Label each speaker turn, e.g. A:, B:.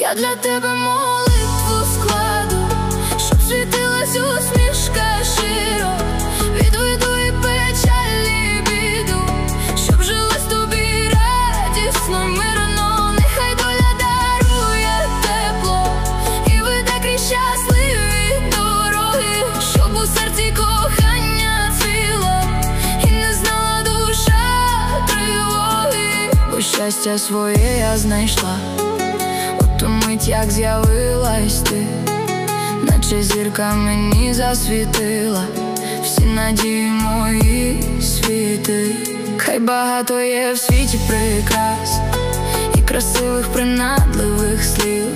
A: Я для тебе молитву складу, щоб світилась усмішка широ, відведу і печаль, і біду, щоб жилось тобі радісно, мирно. Нехай доля дарує тепло і веде крізь щасливі дороги, щоб у серці кохання цвіло і не знала душа тривоги. Бо щастя своє я знайшла у ту мить, як з'явилась ти, наче зірка мені засвітила всі надії мої світи. Хай багато є в світі прикрас і красивих принадливих слів,